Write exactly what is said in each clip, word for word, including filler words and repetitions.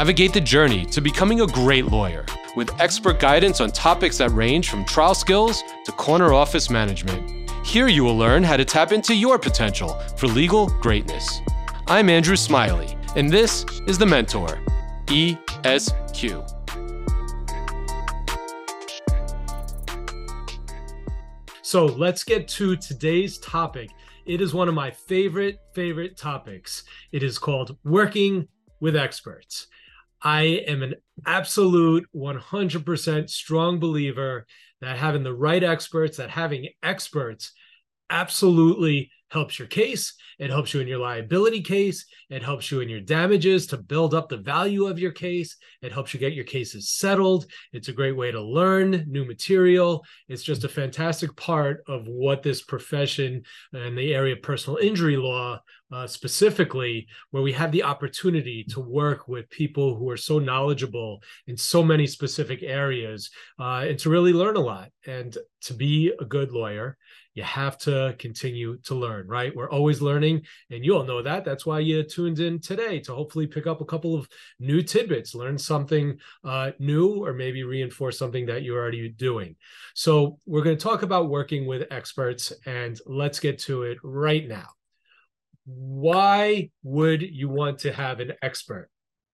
Navigate the journey to becoming a great lawyer with expert guidance on topics that range from trial skills to corner office management. Here you will learn how to tap into your potential for legal greatness. I'm Andrew Smiley, and this is The Mentor, E S Q. So let's get to today's topic. It is one of my favorite, favorite topics. It is called working with experts. I am an absolute one hundred percent strong believer that having the right experts, that having experts absolutely helps your case. It helps you in your liability case. It helps you in your damages to build up the value of your case. It helps you get your cases settled. It's a great way to learn new material. It's just a fantastic part of what this profession in the area of personal injury law uh, specifically, where we have the opportunity to work with people who are so knowledgeable in so many specific areas uh, and to really learn a lot. And to be a good lawyer, you have to continue to learn, right? We're always learning, and you all know that. That's why you tuned in today, to hopefully pick up a couple of new tidbits, learn something uh, new, or maybe reinforce something that you're already doing. So we're going to talk about working with experts, and let's get to it right now. Why would you want to have an expert?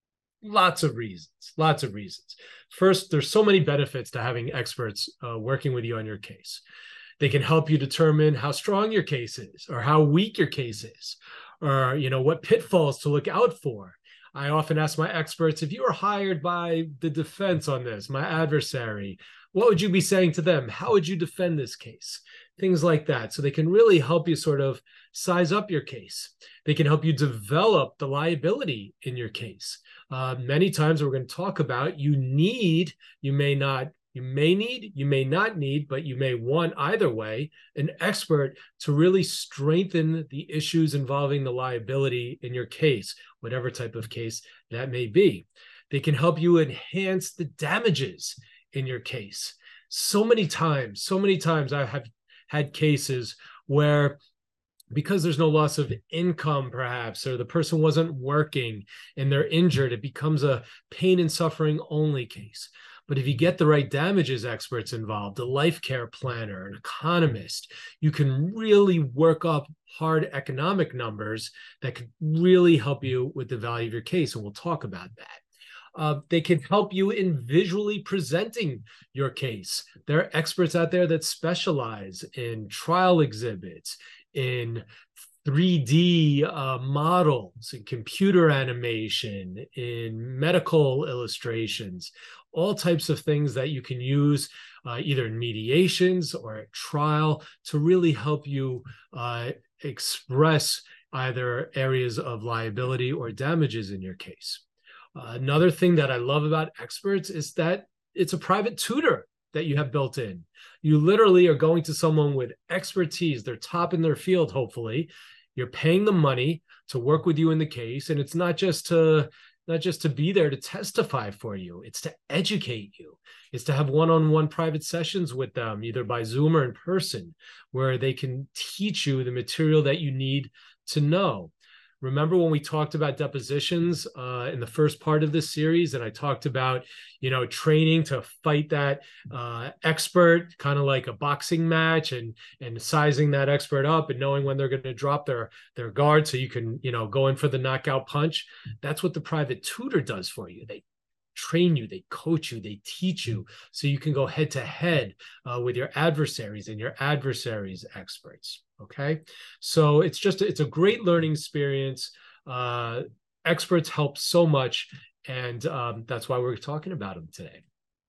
Lots of reasons, lots of reasons. First, there's so many benefits to having experts uh, working with you on your case. They can help you determine how strong your case is, or how weak your case is, or, you know, what pitfalls to look out for. I often ask my experts, if you were hired by the defense on this, my adversary, what would you be saying to them? How would you defend this case? Things like that. So they can really help you sort of size up your case. They can help you develop the liability in your case. Uh, many times we're going to talk about you need, you may not You may need, you may not need, but you may want either way, an expert to really strengthen the issues involving the liability in your case, whatever type of case that may be. They can help you enhance the damages in your case. So many times, so many times I have had cases where, because there's no loss of income perhaps, or the person wasn't working and they're injured, it becomes a pain and suffering only case. But if you get the right damages experts involved, a life care planner, an economist, you can really work up hard economic numbers that could really help you with the value of your case. And we'll talk about that. Uh, they can help you in visually presenting your case. There are experts out there that specialize in trial exhibits, in three D uh, models, in computer animation, in medical illustrations, all types of things that you can use uh, either in mediations or at trial to really help you uh, express either areas of liability or damages in your case. Uh, another thing that I love about experts is that it's a private tutor that you have built in. You literally are going to someone with expertise. They're top in their field, hopefully. You're paying them money to work with you in the case, and it's not just to not just to be there to testify for you. It's to educate you. It's to have one-on-one private sessions with them, either by Zoom or in person, where they can teach you the material that you need to know. Remember when we talked about depositions uh, in the first part of this series, and I talked about, you know, training to fight that uh, expert, kind of like a boxing match, and and sizing that expert up and knowing when they're going to drop their their guard so you can, you know, go in for the knockout punch. That's what the private tutor does for you. They train you, they coach you, they teach you so you can go head to head uh, with your adversaries and your adversaries' experts. Okay, so it's just it's a great learning experience. Uh, experts help so much, and um, that's why we're talking about them today.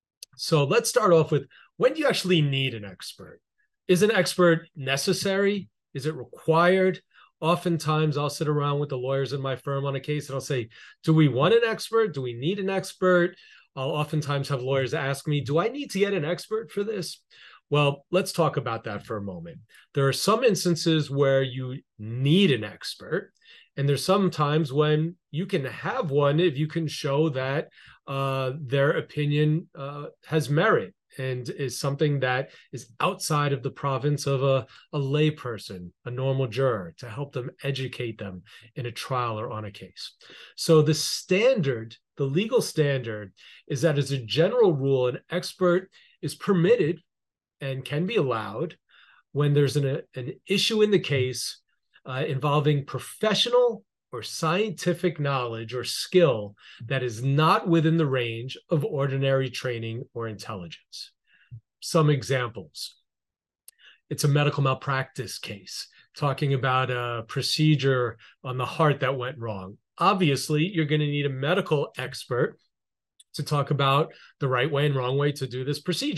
So let's start off with, when do you actually need an expert? Is an expert necessary? Is it required? Oftentimes I'll sit around with the lawyers in my firm on a case and I'll say, do we want an expert? Do we need an expert? I'll oftentimes have lawyers ask me, do I need to get an expert for this? Well, let's talk about that for a moment. There are some instances where you need an expert, and there's some times when you can have one if you can show that uh, their opinion uh, has merit and is something that is outside of the province of a, a lay person, a normal juror, to help them educate them in a trial or on a case. So the standard the legal standard is that as a general rule, an expert is permitted and can be allowed when there's an, an issue in the case uh, involving professional or scientific knowledge or skill that is not within the range of ordinary training or intelligence. Some examples. It's a medical malpractice case, talking about a procedure on the heart that went wrong. Obviously, you're going to need a medical expert to talk about the right way and wrong way to do this procedure.